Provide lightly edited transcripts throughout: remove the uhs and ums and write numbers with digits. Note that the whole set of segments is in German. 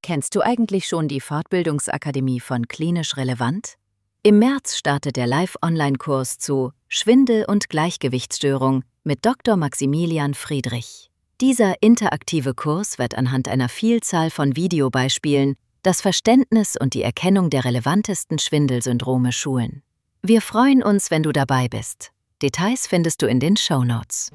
Kennst du eigentlich schon die Fortbildungsakademie von Klinisch Relevant? Im März startet der Live-Online-Kurs zu Schwindel- und Gleichgewichtsstörung mit Dr. Maximilian Friedrich. Dieser interaktive Kurs wird anhand einer Vielzahl von Videobeispielen das Verständnis und die Erkennung der relevantesten Schwindelsyndrome schulen. Wir freuen uns, wenn du dabei bist. Details findest du in den Shownotes.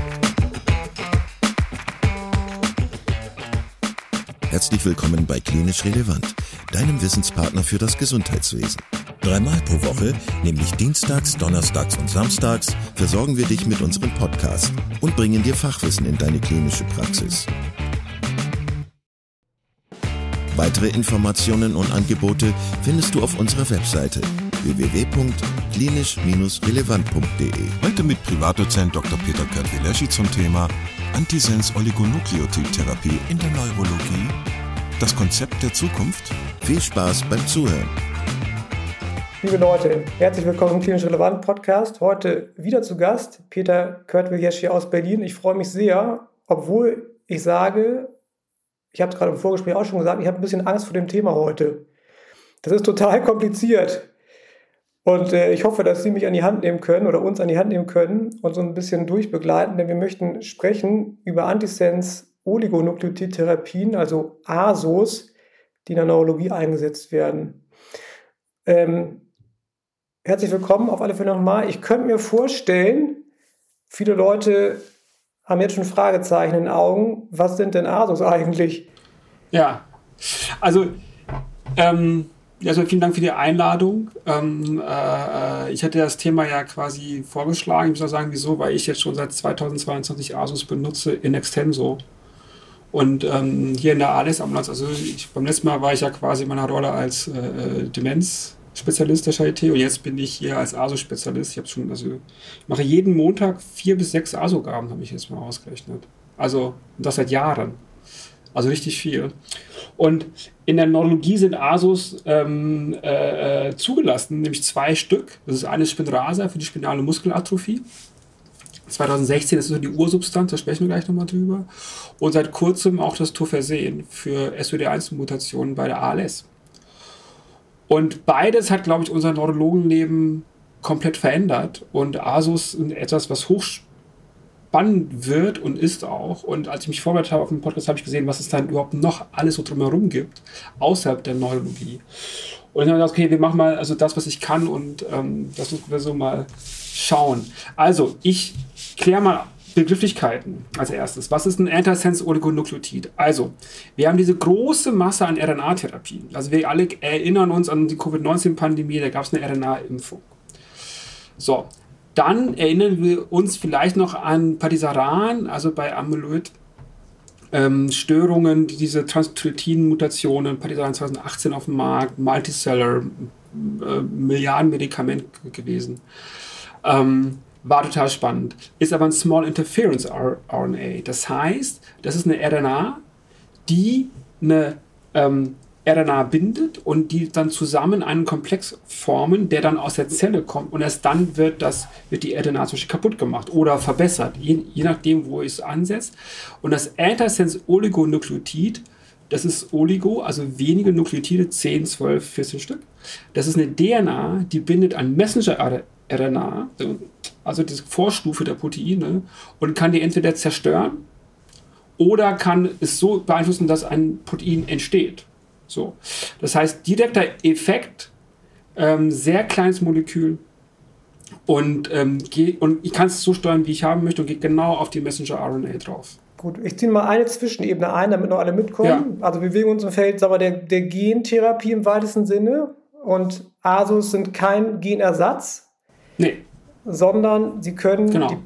Herzlich willkommen bei Klinisch Relevant, deinem Wissenspartner für das Gesundheitswesen. 3-mal pro Woche, nämlich dienstags, donnerstags und samstags, versorgen wir dich mit unserem Podcast und bringen dir Fachwissen in deine klinische Praxis. Weitere Informationen und Angebote findest du auf unserer Webseite www.klinisch-relevant.de. Heute mit Privatdozent Dr. Peter Kurt-Wieleschi zum Thema Antisens-Oligonukleotidtherapie in der Neurologie, das Konzept der Zukunft. Viel Spaß beim Zuhören. Liebe Leute, herzlich willkommen im Klinisch Relevant Podcast. Heute wieder zu Gast Peter Kurt-Wieleschi aus Berlin. Ich freue mich sehr, obwohl ich sage, ich habe es gerade im Vorgespräch auch schon gesagt, ich habe ein bisschen Angst vor dem Thema heute. Das ist total kompliziert. Und ich hoffe, dass Sie mich an die Hand nehmen können oder uns an die Hand nehmen können und so ein bisschen durchbegleiten, denn wir möchten sprechen über Antisens-Oligonukleotidtherapien, also ASOs, die in der Neurologie eingesetzt werden. Herzlich willkommen auf alle Fälle nochmal. Ich könnte mir vorstellen, viele Leute haben jetzt schon Fragezeichen in den Augen. Was sind denn ASOs eigentlich? Ja, also vielen Dank für die Einladung. Ich hatte das Thema ja quasi vorgeschlagen. Ich muss auch sagen, wieso, weil ich jetzt schon seit 2022 ASOs benutze in Extenso. Und hier in der ALS-Ambulanz, beim letzten Mal war ich ja quasi in meiner Rolle als Demenzspezialist der Charité und jetzt bin ich hier als ASO-Spezialist. Ich mache jeden Montag 4 bis 6 ASO-Gaben, habe ich jetzt mal ausgerechnet. Also das seit Jahren. Also richtig viel. Und in der Neurologie sind ASOs zugelassen, nämlich 2 Stück. Das ist eine Spinraza für die spinale Muskelatrophie. 2016 ist so die Ursubstanz, da sprechen wir gleich nochmal drüber. Und seit kurzem auch das Tofersen für SOD1-Mutationen bei der ALS. Und beides hat, glaube ich, unser Neurologenleben komplett verändert. Und ASOs sind etwas, was hochspannend wird und ist auch. Und als ich mich vorbereitet habe auf den Podcast, habe ich gesehen, was es dann überhaupt noch alles so drumherum gibt, außerhalb der Neurologie. Und dann habe ich gedacht, okay, wir machen mal das, was ich kann und das müssen wir so mal schauen. Also, ich kläre mal Begrifflichkeiten als erstes. Was ist ein Antisens-Oligonukleotid? Also, wir haben diese große Masse an RNA-Therapien. Also, wir alle erinnern uns an die Covid-19-Pandemie, da gab es eine RNA-Impfung. So, dann erinnern wir uns vielleicht noch an Patisaran, also bei Amyloid-Störungen, diese Transthyretin-Mutationen, Patisaran 2018 auf dem Markt, Multiseller, Milliarden-Medikament gewesen. War total spannend. Ist aber ein Small Interference RNA. Das heißt, das ist eine RNA, die eine RNA bindet und die dann zusammen einen Komplex formen, der dann aus der Zelle kommt und erst dann wird die RNA zum Beispiel kaputt gemacht oder verbessert, je nachdem, wo es ansetzt. Und das Antisens-Oligonukleotid, das ist Oligo, also wenige Nukleotide, 10, 12, 14 Stück. Das ist eine DNA, die bindet an Messenger-RNA, also die Vorstufe der Proteine, und kann die entweder zerstören oder kann es so beeinflussen, dass ein Protein entsteht. So. Das heißt, direkter Effekt, sehr kleines Molekül und ich kann es so steuern, wie ich haben möchte und geht genau auf die Messenger-RNA drauf. Gut, ich ziehe mal eine Zwischenebene ein, damit noch alle mitkommen. Ja. Also wir bewegen uns im Feld der Gentherapie im weitesten Sinne und ASOs sind kein Genersatz, sondern sie können die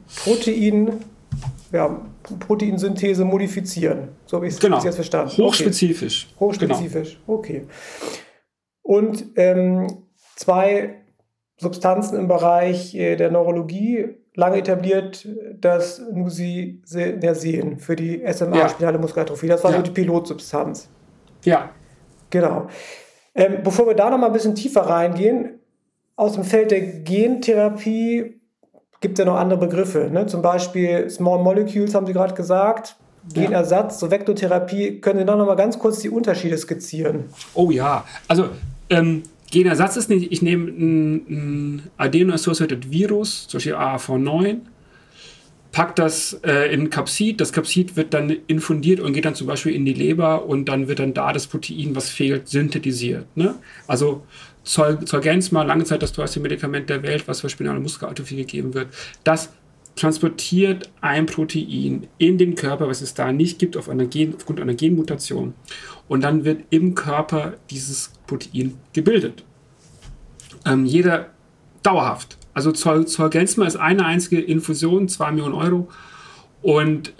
Proteinsynthese modifizieren. So habe ich es jetzt verstanden. Hochspezifisch. Okay. Hochspezifisch, okay. Und 2 Substanzen im Bereich der Neurologie, lange etabliert, das Nusinersen für die SMA, spinale Muskelatrophie. Das war so die Pilotsubstanz. Ja. Genau. Bevor wir da noch mal ein bisschen tiefer reingehen, aus dem Feld der Gentherapie gibt es ja noch andere Begriffe, ne? Zum Beispiel Small Molecules, haben Sie gerade gesagt. Genersatz, so Vektotherapie. Können Sie noch mal ganz kurz die Unterschiede skizzieren? Oh ja, also Genersatz ist nicht, ich nehme ein Adeno-Associated Virus, zum Beispiel AAV9, packt das in ein Capsid, das Capsid wird dann infundiert und geht dann zum Beispiel in die Leber und dann wird dann da das Protein, was fehlt, synthetisiert. Ne? Also Zolgensma, lange Zeit das teuerste Medikament der Welt, was für spinale Muskelatrophie gegeben wird, das transportiert ein Protein in den Körper, was es da nicht gibt, aufgrund einer Genmutation. Und dann wird im Körper dieses Protein gebildet. Jeder dauerhaft. Also Zolgensma ist eine einzige Infusion, 2 Millionen Euro. Und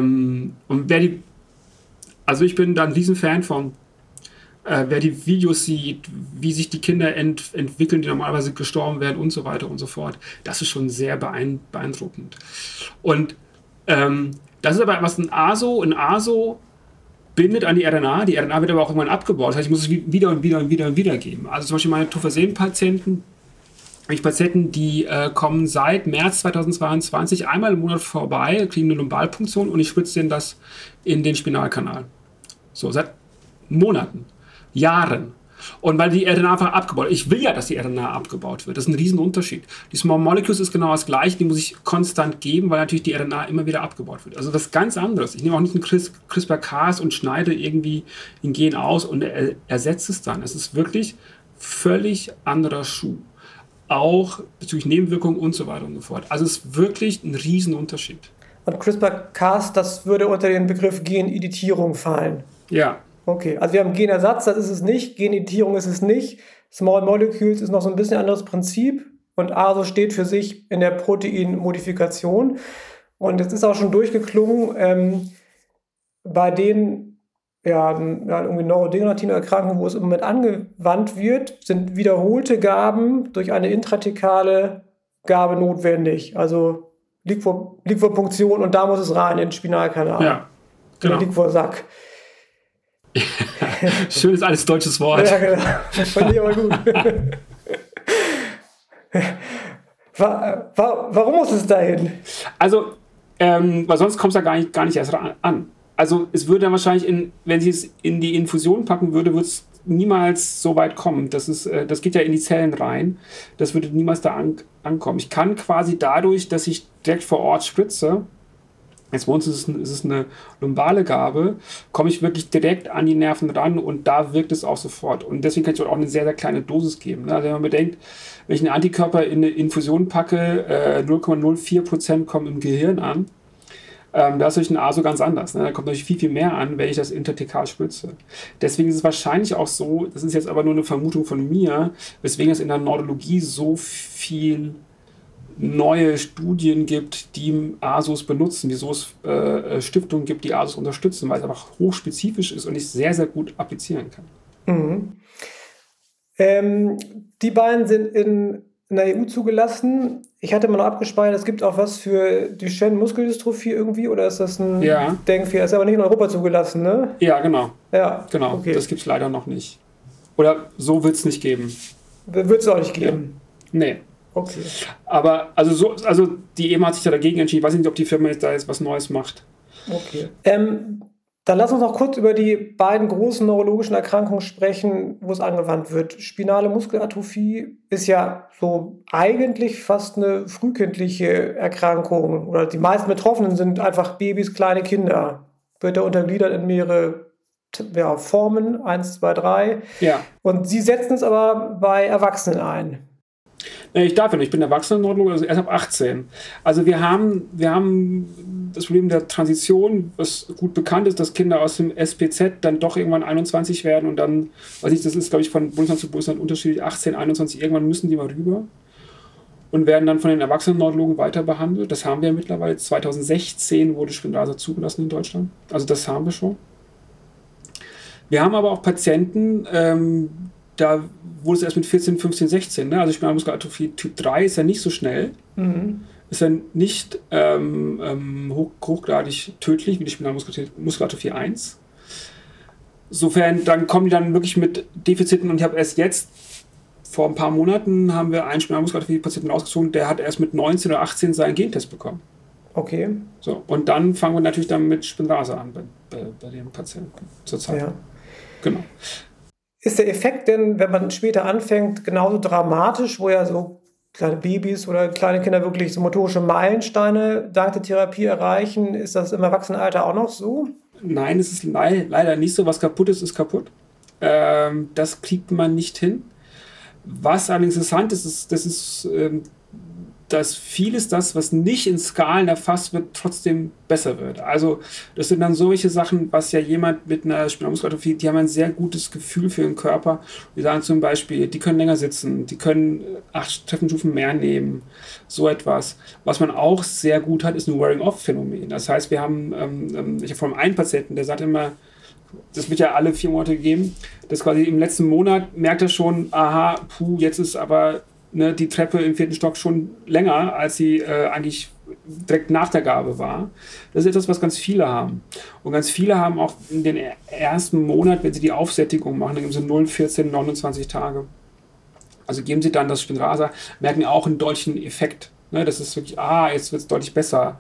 also ich bin da ein Riesenfan von. Wer die Videos sieht, wie sich die Kinder entwickeln, die normalerweise gestorben werden und so weiter und so fort, das ist schon sehr beeindruckend. Und das ist aber was ein ASO bindet an die RNA wird aber auch irgendwann abgebaut. Das heißt, ich muss es wieder und wieder geben. Also zum Beispiel meine Tofersen-Patienten, die kommen seit März 2022 einmal im Monat vorbei, kriegen eine Lumbalpunktion und ich spritze denen das in den Spinalkanal. So, seit Monaten. Jahren. Und weil die RNA einfach abgebaut wird. Ich will ja, dass die RNA abgebaut wird. Das ist ein Riesenunterschied. Die Small Molecules ist genau das Gleiche. Die muss ich konstant geben, weil natürlich die RNA immer wieder abgebaut wird. Also das ist ganz anderes. Ich nehme auch nicht ein CRISPR-Cas und schneide irgendwie ein Gen aus und ersetze es dann. Es ist wirklich völlig anderer Schuh. Auch bezüglich Nebenwirkungen und so weiter und so fort. Also es ist wirklich ein Riesenunterschied. Und CRISPR-Cas, das würde unter den Begriff Geneditierung fallen? Ja. Okay, also wir haben Genersatz, das ist es nicht, Geneditierung ist es nicht, Small Molecules ist noch so ein bisschen anderes Prinzip und ASO steht für sich in der Proteinmodifikation. Und es ist auch schon durchgeklungen, bei den irgendwie neurodegenerativen Erkrankungen, wo es im Moment angewandt wird, sind wiederholte Gaben durch eine intrathekale Gabe notwendig. Also Liquorpunktion und da muss es rein in den Spinalkanal. Ja, genau. Liquorsack. Schönes altes deutsches Wort. Ja, genau. Das fand ich aber gut. Warum muss es dahin? Also, weil sonst kommt es da gar nicht erst an. Also es würde dann wahrscheinlich, wenn sie es in die Infusion packen würde, würde es niemals so weit kommen. Das geht ja in die Zellen rein. Das würde niemals da ankommen. Ich kann quasi dadurch, dass ich direkt vor Ort spritze, jetzt bei uns ist es eine lumbale Gabe, komme ich wirklich direkt an die Nerven ran und da wirkt es auch sofort. Und deswegen kann ich auch eine sehr, sehr kleine Dosis geben. Also wenn man bedenkt, wenn ich einen Antikörper in eine Infusion packe, 0,04% kommen im Gehirn an, da ist natürlich ein ASO ganz anders. Da kommt natürlich viel, viel mehr an, wenn ich das interthekal spritze. Deswegen ist es wahrscheinlich auch so, das ist jetzt aber nur eine Vermutung von mir, weswegen es in der Neurologie so viel neue Studien gibt, die ASOs benutzen, wieso es Stiftungen gibt, die ASOs unterstützen, weil es einfach hochspezifisch ist und ich sehr, sehr gut applizieren kann. Mhm. Die beiden sind in der EU zugelassen. Ich hatte mal noch abgespeichert, es gibt auch was für Duchenne-Muskeldystrophie irgendwie, oder ist das ein Denkfehler? Ist aber nicht in Europa zugelassen, ne? Ja, genau. Ja, genau. Okay. Das gibt es leider noch nicht. Oder so wird es nicht geben. Wird es auch nicht geben? Ja. Nee. Okay. Aber also die EMA hat sich da dagegen entschieden. Ich weiß nicht, ob die Firma jetzt da jetzt was Neues macht. Okay. Dann lass uns noch kurz über die beiden großen neurologischen Erkrankungen sprechen, wo es angewandt wird. Spinale Muskelatrophie ist ja so eigentlich fast eine frühkindliche Erkrankung. Oder die meisten Betroffenen sind einfach Babys, kleine Kinder. Wird da untergliedert in mehrere Formen, 1, 2, 3. Ja. Und Sie setzen es aber bei Erwachsenen ein. Ich darf ja nicht, ich bin Erwachsenen-Neurologe, also erst ab 18. Also wir haben das Problem der Transition, was gut bekannt ist, dass Kinder aus dem SPZ dann doch irgendwann 21 werden und dann, das ist glaube ich von Bundesland zu Bundesland unterschiedlich, 18, 21, irgendwann müssen die mal rüber und werden dann von den Erwachsenen-Neurologen weiter behandelt. Das haben wir mittlerweile. 2016 wurde Spinraza zugelassen in Deutschland. Also das haben wir schon. Wir haben aber auch Patienten, da wurde es erst mit 14, 15, 16. Ne? Also Spinale Muskelatrophie Typ 3 ist ja nicht so schnell. Mhm. Ist ja nicht hochgradig tödlich wie die Spinale Muskelatrophie 1. Insofern, dann kommen die dann wirklich mit Defiziten und ich habe erst jetzt, vor ein paar Monaten, haben wir einen Spinale Muskelatrophie-Patienten rausgezogen, der hat erst mit 19 oder 18 seinen Gentest bekommen. Okay. So, und dann fangen wir natürlich dann mit Spinrasa an bei den Patienten zurzeit. Ja. Genau. Ist der Effekt denn, wenn man später anfängt, genauso dramatisch, wo ja so kleine Babys oder kleine Kinder wirklich so motorische Meilensteine dank der Therapie erreichen? Ist das im Erwachsenenalter auch noch so? Nein, es ist leider nicht so. Was kaputt ist kaputt. Das kriegt man nicht hin. Was allerdings interessant ist, dass vieles das, was nicht in Skalen erfasst wird, trotzdem besser wird. Also das sind dann solche Sachen, was ja jemand mit einer Spinalmuskelatrophie, die haben ein sehr gutes Gefühl für den Körper. Wir sagen zum Beispiel, die können länger sitzen, die können 8 Treppenstufen mehr nehmen, so etwas. Was man auch sehr gut hat, ist ein Wearing-off-Phänomen. Das heißt, wir haben, ich habe vor allem einen Patienten, der sagt immer, das wird ja alle 4 Monate gegeben, dass quasi im letzten Monat merkt er schon, aha, jetzt ist aber die Treppe im 4. Stock schon länger, als sie eigentlich direkt nach der Gabe war. Das ist etwas, was ganz viele haben. Und ganz viele haben auch in den ersten Monat, wenn sie die Aufsättigung machen, dann geben sie 0, 14, 29 Tage. Also geben sie dann das Spinrasa, merken auch einen deutlichen Effekt. Das ist wirklich, jetzt wird es deutlich besser.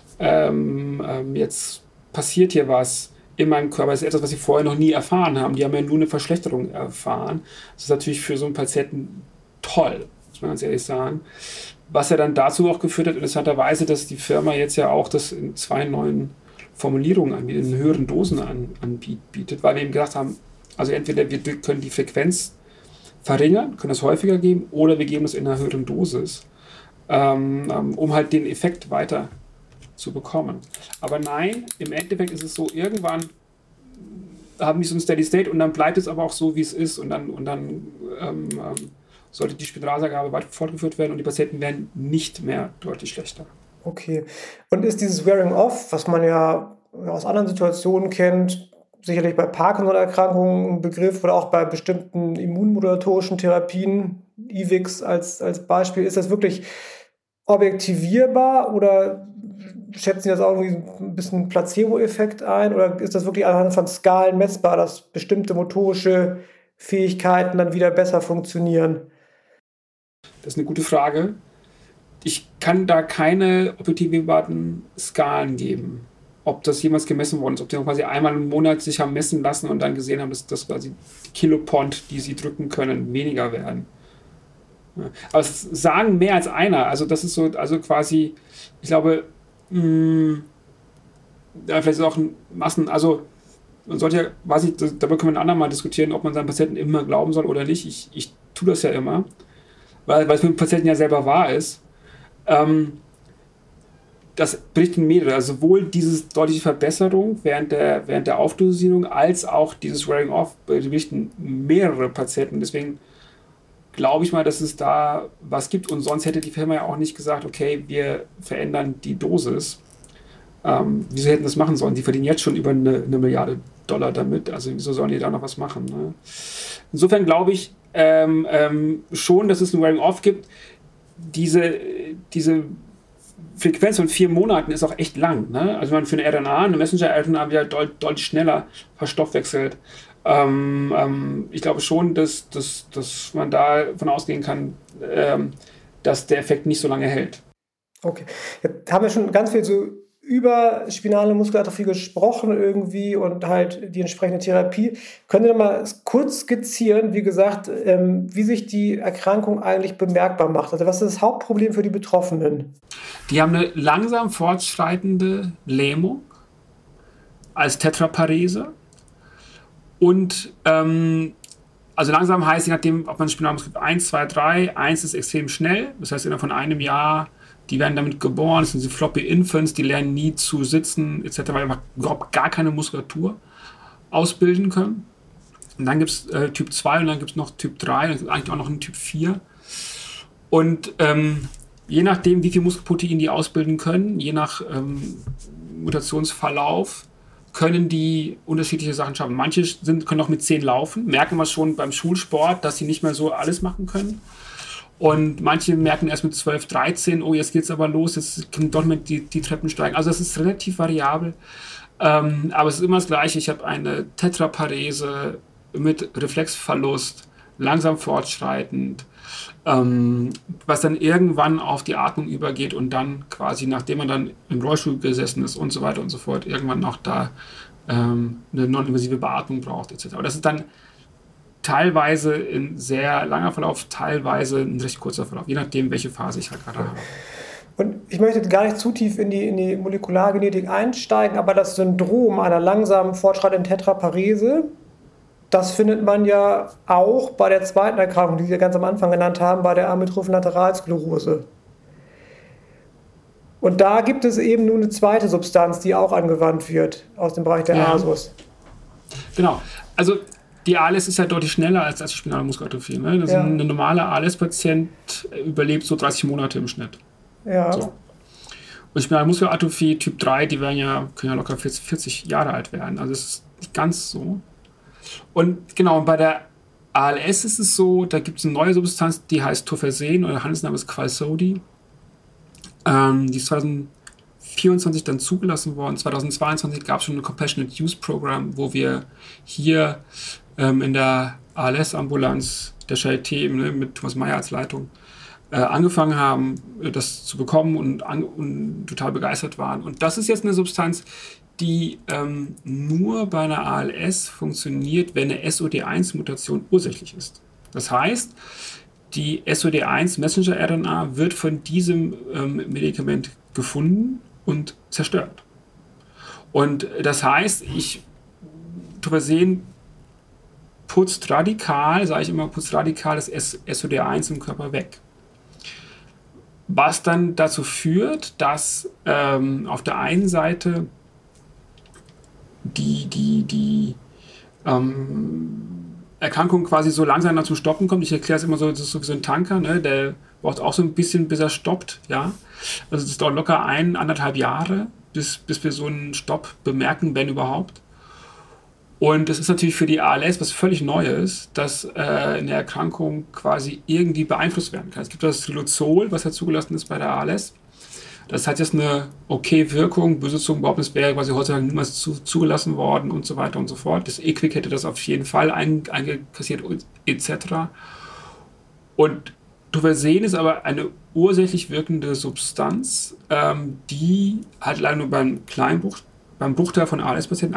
Jetzt passiert hier was in meinem Körper. Das ist etwas, was sie vorher noch nie erfahren haben. Die haben ja nur eine Verschlechterung erfahren. Das ist natürlich für so einen Patienten toll, muss man ganz ehrlich sagen. Was ja dann dazu auch geführt hat, interessanterweise, dass die Firma jetzt ja auch das in 2 neuen Formulierungen anbietet, in höheren Dosen anbietet, weil wir eben gesagt haben, also entweder wir können die Frequenz verringern, können das häufiger geben, oder wir geben es in einer höheren Dosis, um halt den Effekt weiter zu bekommen. Aber nein, im Endeffekt ist es so, irgendwann haben die so ein Steady State und dann bleibt es aber auch so, wie es ist, und dann sollte die Spinrasa-Gabe weiter fortgeführt werden und die Patienten werden nicht mehr deutlich schlechter. Okay. Und ist dieses Wearing-off, was man ja aus anderen Situationen kennt, sicherlich bei Parkinson-Erkrankungen ein Begriff oder auch bei bestimmten immunmodulatorischen Therapien, IVIX als Beispiel, ist das wirklich objektivierbar oder schätzen Sie das auch irgendwie ein bisschen Placebo-Effekt ein oder ist das wirklich anhand von Skalen messbar, dass bestimmte motorische Fähigkeiten dann wieder besser funktionieren? Das ist eine gute Frage. Ich kann da keine objektivierbaren Skalen geben. Ob das jemals gemessen worden ist, ob die quasi einmal im Monat sich haben messen lassen und dann gesehen haben, dass quasi die Kilopond, die sie drücken können, weniger werden. Ja. Aber es sagen mehr als einer. Also das ist so, also quasi, ich glaube, vielleicht ist es auch ein also man sollte ja, weiß ich, darüber können wir ein andermal diskutieren, ob man seinen Patienten immer glauben soll oder nicht. Ich tue das ja immer, weil es mit dem Patienten ja selber wahr ist. Das berichten mehrere, also sowohl diese deutliche Verbesserung während der Aufdosierung als auch dieses Wearing-off berichten mehrere Patienten. Deswegen glaube ich mal, dass es da was gibt. Und sonst hätte die Firma ja auch nicht gesagt, okay, wir verändern die Dosis. Wieso hätten das machen sollen? Die verdienen jetzt schon über eine Milliarde $1 damit. Also wieso sollen die da noch was machen? Ne? Insofern glaube ich schon, dass es ein Wearing-off gibt. Diese Frequenz von 4 Monaten ist auch echt lang. Ne? Also man für eine RNA, eine Messenger-RNA wieder deutlich schneller verstoffwechselt. Ich glaube schon, dass man da davon ausgehen kann, dass der Effekt nicht so lange hält. Okay, jetzt haben wir schon ganz viel so über spinale Muskelatrophie gesprochen irgendwie und halt die entsprechende Therapie. Können Sie mal kurz skizzieren, wie gesagt, wie sich die Erkrankung eigentlich bemerkbar macht? Also was ist das Hauptproblem für die Betroffenen? Die haben eine langsam fortschreitende Lähmung als Tetraparese und also langsam heißt, je nachdem, ob man Spinalmuskel 1, 2, 3, 1 ist extrem schnell, das heißt innerhalb von einem Jahr, die werden damit geboren, das sind die Floppy Infants, die lernen nie zu sitzen, etc., weil einfach überhaupt gar keine Muskulatur ausbilden können. Und dann gibt es Typ 2 und dann gibt es noch Typ 3 und eigentlich auch noch einen Typ 4. Und je nachdem, wie viel Muskelprotein die ausbilden können, je nach Mutationsverlauf, können die unterschiedliche Sachen schaffen. Manche können auch mit 10 laufen, merken wir schon beim Schulsport, dass sie nicht mehr so alles machen können. Und manche merken erst mit 12, 13, oh, jetzt geht's aber los, jetzt können doch mit die Treppen steigen. Also das ist relativ variabel. Aber es ist immer das Gleiche. Ich habe eine Tetraparese mit Reflexverlust, langsam fortschreitend, was dann irgendwann auf die Atmung übergeht und dann quasi, nachdem man dann im Rollstuhl gesessen ist und so weiter und so fort, irgendwann auch da eine non-invasive Beatmung braucht etc. Aber das ist dann teilweise ein sehr langer Verlauf, teilweise ein recht kurzer Verlauf, je nachdem, welche Phase ich halt gerade habe. Und ich möchte gar nicht zu tief in die Molekulargenetik einsteigen, aber das Syndrom einer langsamen fortschreitenden Tetraparese, das findet man ja auch bei der zweiten Erkrankung, die wir ganz am Anfang genannt haben, bei der Amyotrophen Lateralsklerose. Und da gibt es eben nun eine zweite Substanz, die auch angewandt wird aus dem Bereich der ASUS. Genau. Also die ALS ist ja deutlich schneller als die spinale Muskelatrophie. Ne? Ein normaler ALS-Patient überlebt so 30 Monate im Schnitt. Ja. So. Und spinale Muskelatrophie Typ 3, die können ja locker 40 Jahre alt werden. Also das ist nicht ganz so. Und genau, bei der ALS ist es so, da gibt es eine neue Substanz, die heißt Tofersen, oder der Handelsname ist Qalsody. Die ist 2024 dann zugelassen worden. 2022 gab es schon ein Compassionate Use Program, wo wir hier in der ALS-Ambulanz der Charité mit Thomas Meyer als Leitung angefangen haben, das zu bekommen und total begeistert waren. Und das ist jetzt eine Substanz, die nur bei einer ALS funktioniert, wenn eine SOD1-Mutation ursächlich ist. Das heißt, die SOD1-Messenger-RNA wird von diesem Medikament gefunden und zerstört. Und das heißt, Tofersen putzt radikal das SOD1 im Körper weg. Was dann dazu führt, dass auf der einen Seite die Erkrankung quasi so langsam zum Stoppen kommt. Ich erkläre es immer so, das ist so wie so ein Tanker, ne? Der braucht auch so ein bisschen, bis er stoppt. Ja? Also das dauert locker 1,5 Jahre, bis wir so einen Stopp bemerken, wenn überhaupt. Und das ist natürlich für die ALS was völlig Neues, dass eine Erkrankung quasi irgendwie beeinflusst werden kann. Es gibt das Trilozol, was ja zugelassen ist bei der ALS. Das hat jetzt eine Wirkung, böse Zungen behaupten, es wäre quasi heutzutage niemals zugelassen worden und so weiter und so fort. Das EQUIC hätte das auf jeden Fall eingekassiert etc. Und Tofersen ist aber eine ursächlich wirkende Substanz, die halt leider nur beim Bruchteil von ALS-Patienten,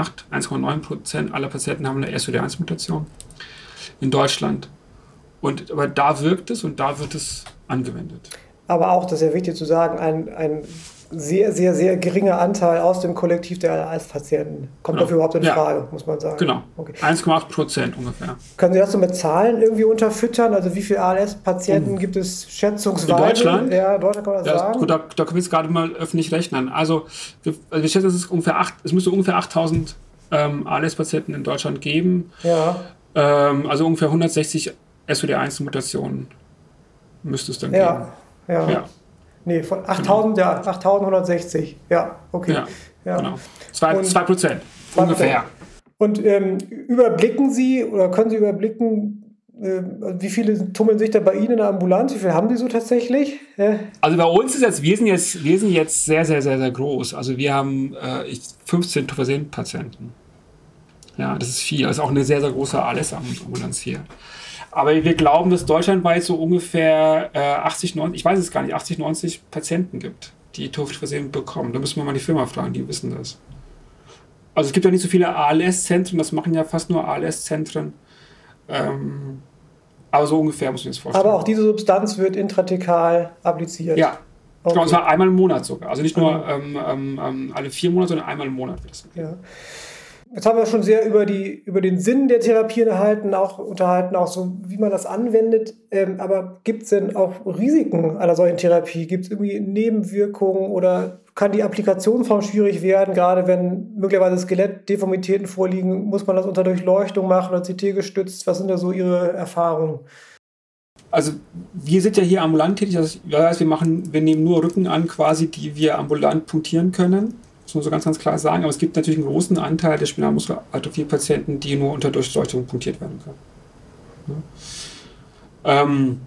1,9% aller Patienten haben eine SOD1-Mutation in Deutschland. Aber da wirkt es und da wird es angewendet. Aber auch, das ist ja wichtig zu sagen, ein sehr, sehr, sehr geringer Anteil aus dem Kollektiv der ALS-Patienten kommt dafür überhaupt in Frage, muss man sagen. Genau, okay. 1,8% ungefähr. Können Sie das so mit Zahlen irgendwie unterfüttern? Also wie viele ALS-Patienten gibt es schätzungsweise? In Deutschland? Ja, in Deutschland kann man das sagen. Gut, da können wir jetzt gerade mal öffentlich rechnen. Also wir schätzen, es müsste ungefähr 8.000 ALS-Patienten in Deutschland geben. Ja. Also ungefähr 160 SOD1-Mutationen müsste es dann geben. Ja. Nee, von 8.000, ja, 8.160. Ja, okay. Ja. Genau. 2% ungefähr. Und überblicken Sie oder können Sie überblicken, wie viele tummeln sich da bei Ihnen in der Ambulanz? Wie viele haben Sie so tatsächlich? Also bei uns ist wir sind jetzt sehr, sehr, sehr, sehr groß. Also wir haben 15 Tofersen-Patienten. Ja, das ist viel. Das ist auch eine sehr, sehr große ALS-Ambulanz hier. Aber wir glauben, dass deutschlandweit so ungefähr 80, 90 Patienten gibt, die Tofersen bekommen. Da müssen wir mal die Firma fragen, die wissen das. Also es gibt ja nicht so viele ALS-Zentren, das machen ja fast nur ALS-Zentren. Aber so ungefähr muss man sich das vorstellen. Aber auch diese Substanz wird intrathekal appliziert? Ja, okay. Und zwar einmal im Monat sogar. Also nicht nur alle 4 Monate, sondern einmal im Monat wird das. Ja. Jetzt haben wir schon sehr über den Sinn der Therapie unterhalten, auch so, wie man das anwendet. Aber gibt es denn auch Risiken einer solchen Therapie? Gibt es irgendwie Nebenwirkungen oder kann die Applikationsform schwierig werden? Gerade wenn möglicherweise Skelettdeformitäten vorliegen, muss man das unter Durchleuchtung machen oder CT gestützt? Was sind da so Ihre Erfahrungen? Also wir sind ja hier ambulant tätig. Das heißt, wir nehmen nur Rücken an, quasi, die wir ambulant punktieren können. Das muss man so ganz, ganz klar sagen. Aber es gibt natürlich einen großen Anteil der Spinalmuskelatrophie-Patienten, die nur unter Durchleuchtung punktiert werden können. Ja.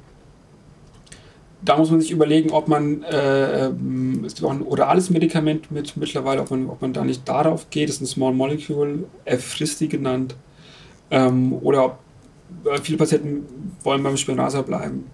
Da muss man sich überlegen, ob man, es gibt auch ein orales Medikament mittlerweile, ob man da nicht darauf geht. Das ist ein Small Molecule, F-Fristi genannt. Oder viele Patienten wollen beim Spinraza bleiben.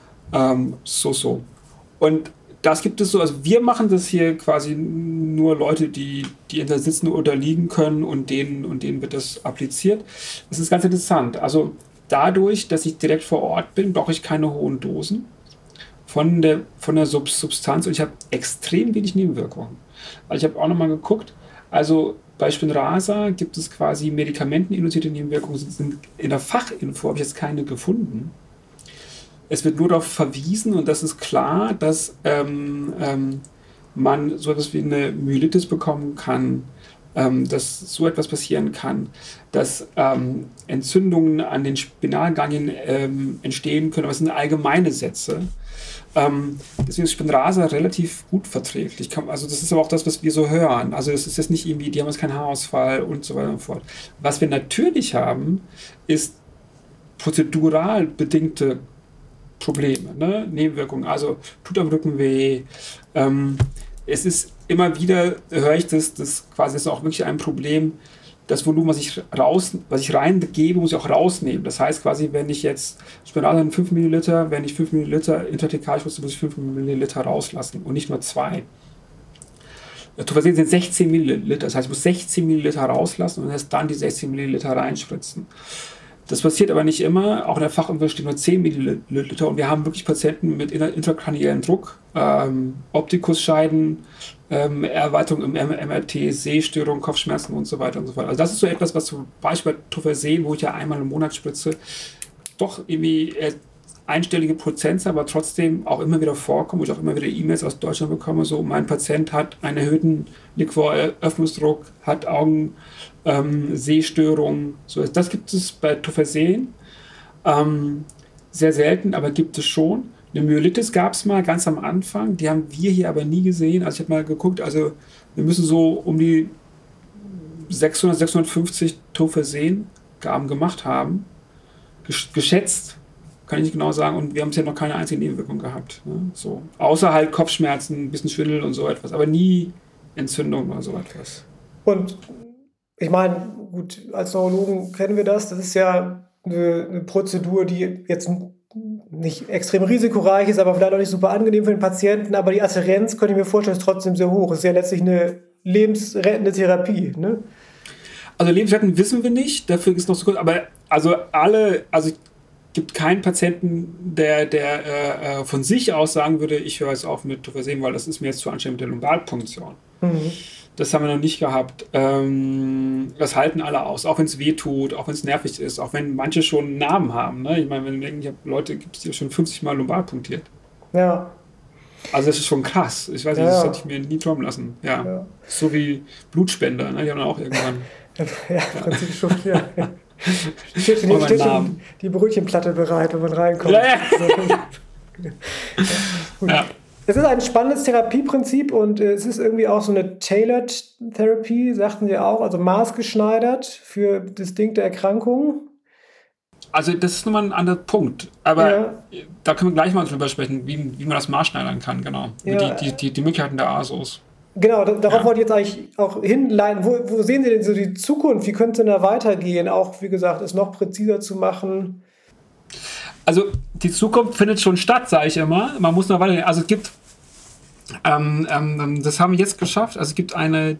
Und das gibt es so, also wir machen das hier quasi nur Leute, die entweder sitzen oder liegen können und denen wird das appliziert. Das ist ganz interessant. Also dadurch, dass ich direkt vor Ort bin, brauche ich keine hohen Dosen von der Substanz und ich habe extrem wenig Nebenwirkungen. Also ich habe auch nochmal geguckt, also bei Spinraza gibt es quasi medikamenteninduzierte Nebenwirkungen, sind in der Fachinfo habe ich jetzt keine gefunden. Es wird nur darauf verwiesen, und das ist klar, dass man so etwas wie eine Myelitis bekommen kann, dass so etwas passieren kann, dass Entzündungen an den Spinalganglien entstehen können, aber es sind allgemeine Sätze. Deswegen ist Spinraza relativ gut verträglich. Also das ist aber auch das, was wir so hören. Also es ist jetzt nicht irgendwie, die haben jetzt keinen Haarausfall und so weiter und so fort. Was wir natürlich haben, ist prozedural bedingte Probleme, ne? Nebenwirkungen, also tut am Rücken weh. Es ist immer wieder, höre ich das quasi ist auch wirklich ein Problem, das Volumen, was ich reingebe, muss ich auch rausnehmen. Das heißt quasi, wenn ich jetzt Spinraza 5 Milliliter, wenn ich 5 Milliliter intrathekal muss ich 5 Milliliter rauslassen und nicht nur 2. Tofazin sind 16 Milliliter, das heißt, ich muss 16 Milliliter rauslassen und erst dann die 16 Milliliter reinspritzen. Das passiert aber nicht immer, auch in der Fachinfo stehen nur 10 Milliliter und wir haben wirklich Patienten mit intrakraniellem Druck, Optikusscheiden, Erweiterung im MRT, Sehstörungen, Kopfschmerzen und so weiter und so fort. Also das ist so etwas, was zum Beispiel bei Tofazin, wo ich ja einmal im Monat spritze, doch irgendwie einstellige Prozentzahl, aber trotzdem auch immer wieder vorkommen, wo ich auch immer wieder E-Mails aus Deutschland bekomme, so mein Patient hat einen erhöhten Liquoröffnungsdruck, hat Augen, Sehstörungen, so ist. Das gibt es bei Tofazin sehr selten, aber gibt es schon. Eine Myelitis gab es mal ganz am Anfang, die haben wir hier aber nie gesehen. Also ich habe mal geguckt, also wir müssen so um die 600, 650 Tofazin-Gaben gemacht haben, geschätzt, kann ich nicht genau sagen, und wir haben bisher noch keine einzige Nebenwirkung gehabt. Ne? So. Außer halt Kopfschmerzen, ein bisschen Schwindel und so etwas, aber nie Entzündung oder so etwas. Und ich meine, gut, als Neurologen kennen wir das. Das ist ja eine Prozedur, die jetzt nicht extrem risikoreich ist, aber vielleicht auch nicht super angenehm für den Patienten. Aber die Adhärenz, könnte ich mir vorstellen, ist trotzdem sehr hoch. Es ist ja letztlich eine lebensrettende Therapie. Ne? Also lebensrettend wissen wir nicht, dafür ist noch so kurz. Aber es gibt keinen Patienten, der von sich aus sagen würde, ich höre jetzt auf mit Tofazin, weil das ist mir jetzt zu anstrengend mit der Lumbalpunktion. Mhm. Das haben wir noch nicht gehabt. Das halten alle aus, auch wenn es weh tut, auch wenn es nervig ist, auch wenn manche schon einen Namen haben. Ne? Ich meine, wenn wir denken, ich habe Leute, gibt es die schon 50 Mal lumbar punktiert. Ja. Also das ist schon krass. Ich weiß nicht, das hätte ich mir nie träumen lassen. Ja. So wie Blutspender, ne? Die haben dann auch irgendwann. Ja, im Prinzip schon, ja. Steht schon die Brötchenplatte bereit, wenn man reinkommt. Ja. Es ist ein spannendes Therapieprinzip und es ist irgendwie auch so eine Tailored Therapy, sagten Sie auch, also maßgeschneidert für distinkte Erkrankungen. Also das ist nochmal ein anderer Punkt, aber da können wir gleich mal drüber sprechen, wie man das maßschneidern kann, genau. Ja. Die Möglichkeiten der ASOs. Genau, darauf wollte ich jetzt eigentlich auch hinleiten. Wo sehen Sie denn so die Zukunft? Wie könnte es denn da weitergehen? Auch, wie gesagt, es noch präziser zu machen. Also die Zukunft findet schon statt, sage ich immer. Man muss noch weitergehen. Also es gibt, das haben wir jetzt geschafft, also es gibt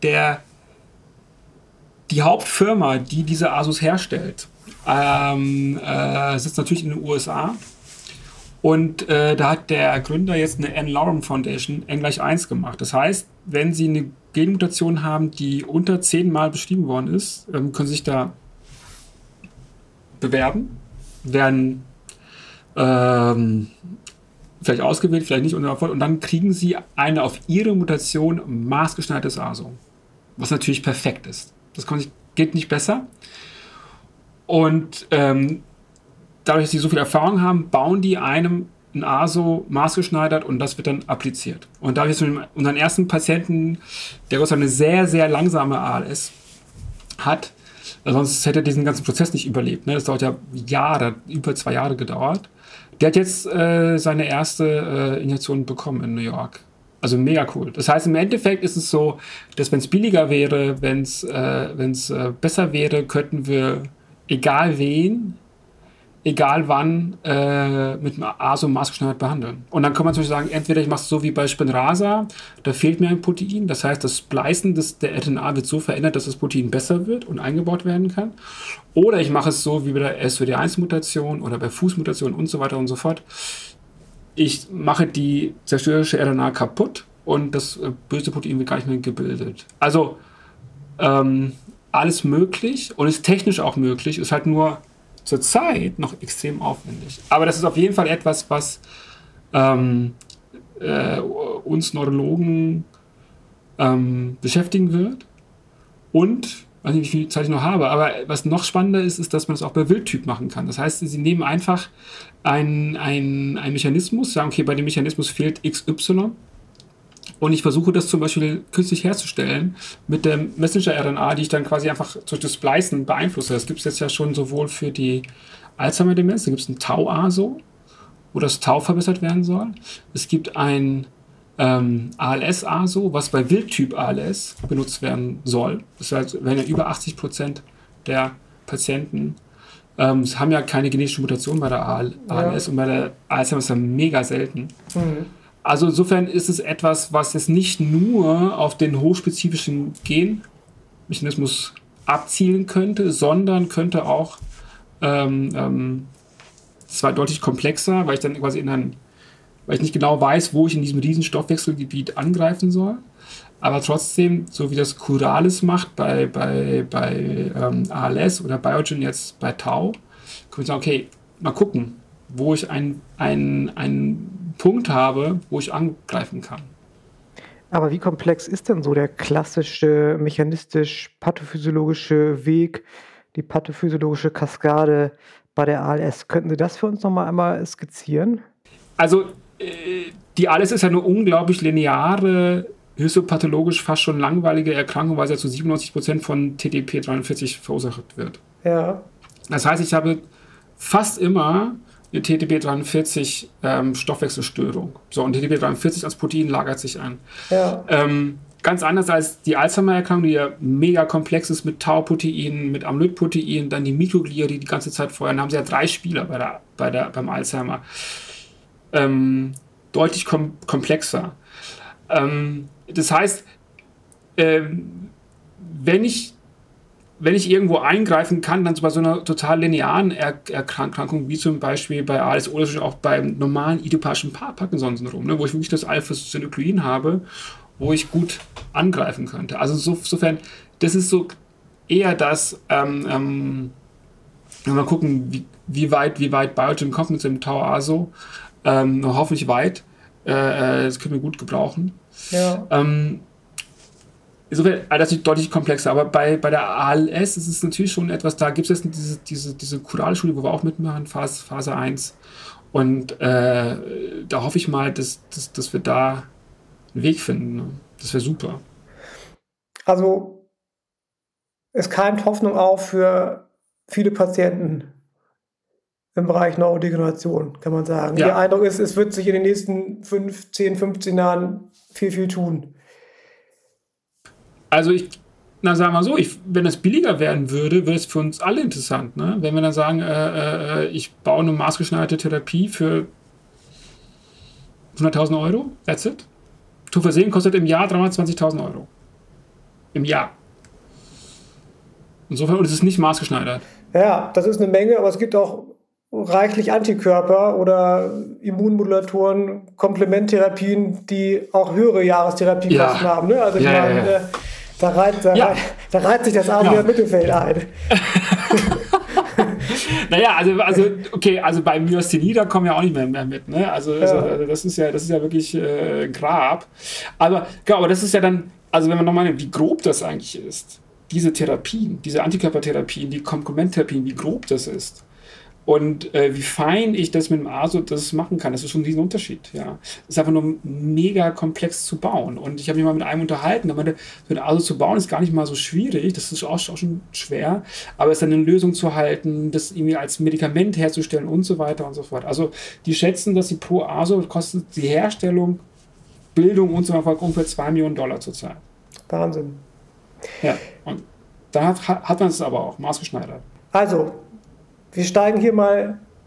die Hauptfirma, die diese ASOs herstellt, sitzt natürlich in den USA. Und da hat der Gründer jetzt eine N. Lauren Foundation N=1 gemacht. Das heißt, wenn Sie eine Genmutation haben, die unter 10 Mal beschrieben worden ist, können Sie sich da bewerben, werden vielleicht ausgewählt, vielleicht nicht, und dann kriegen Sie eine auf Ihre Mutation maßgeschneidertes ASO, was natürlich perfekt ist. Das geht nicht besser. Und dadurch, dass Sie so viel Erfahrung haben, bauen die einem ein ASO maßgeschneidert und das wird dann appliziert. Und da habe ich jetzt unseren ersten Patienten, der eine sehr, sehr langsame ALS hat, sonst hätte er diesen ganzen Prozess nicht überlebt. Ne? Das dauert ja Jahre, über 2 Jahre gedauert. Der hat jetzt seine erste Injektion bekommen in New York. Also mega cool. Das heißt, im Endeffekt ist es so, dass wenn es billiger wäre, wenn es besser wäre, könnten wir, egal wen, egal wann, mit dem ASO maßgeschneidert behandeln. Und dann kann man zum Beispiel sagen, entweder ich mache es so wie bei Spinraza, da fehlt mir ein Protein, das heißt, das Splicen der RNA wird so verändert, dass das Protein besser wird und eingebaut werden kann. Oder ich mache es so wie bei der SOD1-Mutation oder bei Fußmutationen und so weiter und so fort. Ich mache die zerstörerische RNA kaputt und das böse Protein wird gar nicht mehr gebildet. Also alles möglich und ist technisch auch möglich, ist halt nur zurzeit noch extrem aufwendig. Aber das ist auf jeden Fall etwas, was uns Neurologen beschäftigen wird. Und, ich weiß nicht, wie viel Zeit ich noch habe, aber was noch spannender ist, dass man das auch bei Wildtyp machen kann. Das heißt, sie nehmen einfach einen Mechanismus, sagen, okay, bei dem Mechanismus fehlt XY. Und ich versuche das zum Beispiel künstlich herzustellen mit der Messenger-RNA, die ich dann quasi einfach durch das Splicen beeinflusse. Das gibt es jetzt ja schon sowohl für die Alzheimer-Demenz, da gibt es ein Tau-ASO, wo das Tau verbessert werden soll. Es gibt ein ALS-ASO, was bei Wildtyp ALS benutzt werden soll. Das heißt, wenn ja über 80% der Patienten haben ja keine genetische Mutation bei der ALS und bei der Alzheimer ist das mega selten. Mhm. Also insofern ist es etwas, was jetzt nicht nur auf den hochspezifischen Genmechanismus abzielen könnte, sondern könnte auch, zwar deutlich komplexer, weil ich dann quasi weil ich nicht genau weiß, wo ich in diesem riesen Stoffwechselgebiet angreifen soll, aber trotzdem, so wie das Curalis macht bei ALS oder Biogen jetzt bei Tau, kann ich sagen, okay, mal gucken, wo ich einen Punkt habe, wo ich angreifen kann. Aber wie komplex ist denn so der klassische mechanistisch-pathophysiologische Weg, die pathophysiologische Kaskade bei der ALS? Könnten Sie das für uns nochmal einmal skizzieren? Also die ALS ist ja eine unglaublich lineare, histopathologisch fast schon langweilige Erkrankung, weil sie ja zu 97% von TDP-43 verursacht wird. Ja. Das heißt, ich habe fast immer eine TDP-43 Stoffwechselstörung. So, und TDP-43 als Protein lagert sich an. Ja. Ganz anders als die Alzheimer-Erkrankung, die ja mega komplex ist mit Tau-Proteinen, mit Amyloid-Proteinen, dann die Mikroglia, die ganze Zeit feuern. Da haben sie ja 3 Spieler beim Alzheimer. Deutlich komplexer. Das heißt, wenn ich irgendwo eingreifen kann, dann so bei so einer total linearen Erkrankung, wie zum Beispiel bei ALS oder auch beim normalen idiopathischen Parkinson-Syndrom, ne, wo ich wirklich das Alpha-Synuklein habe, wo ich gut angreifen könnte. Also insofern, das ist so eher das, mal gucken, wie weit Biogen kommt mit dem Tau-ASO. Hoffentlich weit. Das können wir gut gebrauchen. Ja. Insofern, das ist deutlich komplexer, aber bei der ALS ist es natürlich schon etwas, da gibt es jetzt diese Curale-Studie, wo wir auch mitmachen, Phase 1. Und da hoffe ich mal, dass wir da einen Weg finden. Ne? Das wäre super. Also es keimt Hoffnung auf für viele Patienten im Bereich Neurodegeneration, kann man sagen. Ja. Der Eindruck ist, es wird sich in den nächsten 5, 10, 15 Jahren viel tun. Also sagen wir so, wenn es billiger werden würde, wäre es für uns alle interessant. Ne? Wenn wir dann sagen, ich baue eine maßgeschneiderte Therapie für 100.000 Euro, that's it. Tau-Versehen kostet im Jahr 320.000 Euro. Im Jahr. Insofern, und es ist nicht maßgeschneidert. Ja, das ist eine Menge, aber es gibt auch reichlich Antikörper oder Immunmodulatoren, Komplementtherapien, die auch höhere Jahrestherapiekosten haben. Ne? Also da reiht sich das arme Mittelfeld ein. Naja, also bei Myasthenie, da kommen wir auch nicht mehr mit. Ne? Also das ist ja wirklich ein Grab. Aber das ist ja dann, also wenn man nochmal, wie grob das eigentlich ist, diese Therapien, diese Antikörpertherapien, die Komplementtherapien, wie grob das ist. Und wie fein ich das mit dem ASO das machen kann, das ist schon ein riesen Unterschied. Ja. Das ist einfach nur mega komplex zu bauen. Und ich habe mich mal mit einem unterhalten, der meinte, so ein ASO zu bauen ist gar nicht mal so schwierig, das ist auch schon schwer, aber es ist dann eine Lösung zu halten, das irgendwie als Medikament herzustellen und so weiter und so fort. Also die schätzen, dass die pro ASO kostet die Herstellung, Bildung und so weiter ungefähr $2 Millionen zurzeit. Wahnsinn. Ja, und da hat man es aber auch maßgeschneidert. Also, wir steigen hier mal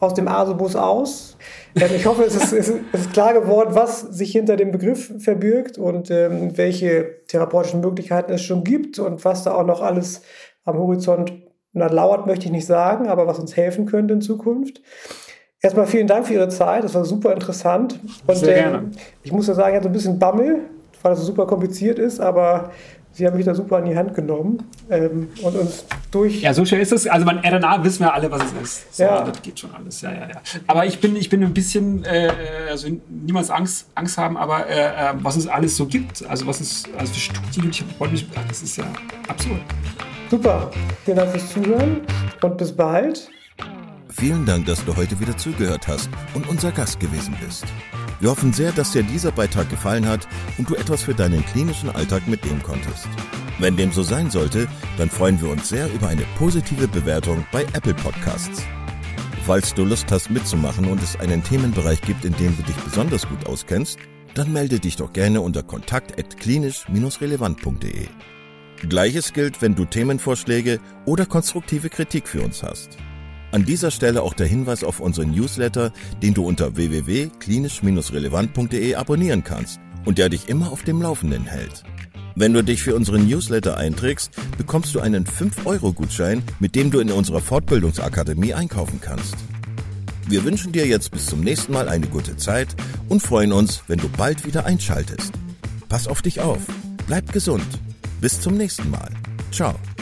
aus dem ASOBUS aus. Ich hoffe, es ist klar geworden, was sich hinter dem Begriff verbirgt und welche therapeutischen Möglichkeiten es schon gibt und was da auch noch alles am Horizont lauert, möchte ich nicht sagen, aber was uns helfen könnte in Zukunft. Erstmal vielen Dank für Ihre Zeit, das war super interessant. Und, sehr gerne. Ich muss ja sagen, ich hatte ein bisschen Bammel, weil das so super kompliziert ist, aber Sie haben mich da super an die Hand genommen und uns durch... Ja, so schnell ist es. Also bei RNA wissen wir alle, was es ist. So, ja. Das geht schon alles. Ja. Aber ich bin ein bisschen, also niemals Angst haben, aber was es alles so gibt, also was es also für Studien gibt, das ist ja absurd. Super. Vielen Dank fürs Zuhören und bis bald. Vielen Dank, dass du heute wieder zugehört hast und unser Gast gewesen bist. Wir hoffen sehr, dass dir dieser Beitrag gefallen hat und du etwas für deinen klinischen Alltag mitnehmen konntest. Wenn dem so sein sollte, dann freuen wir uns sehr über eine positive Bewertung bei Apple Podcasts. Falls du Lust hast mitzumachen und es einen Themenbereich gibt, in dem du dich besonders gut auskennst, dann melde dich doch gerne unter kontakt@klinisch-relevant.de. Gleiches gilt, wenn du Themenvorschläge oder konstruktive Kritik für uns hast. An dieser Stelle auch der Hinweis auf unseren Newsletter, den du unter www.klinisch-relevant.de abonnieren kannst und der dich immer auf dem Laufenden hält. Wenn du dich für unseren Newsletter einträgst, bekommst du einen 5-Euro-Gutschein, mit dem du in unserer Fortbildungsakademie einkaufen kannst. Wir wünschen dir jetzt bis zum nächsten Mal eine gute Zeit und freuen uns, wenn du bald wieder einschaltest. Pass auf dich auf, bleib gesund. Bis zum nächsten Mal. Ciao.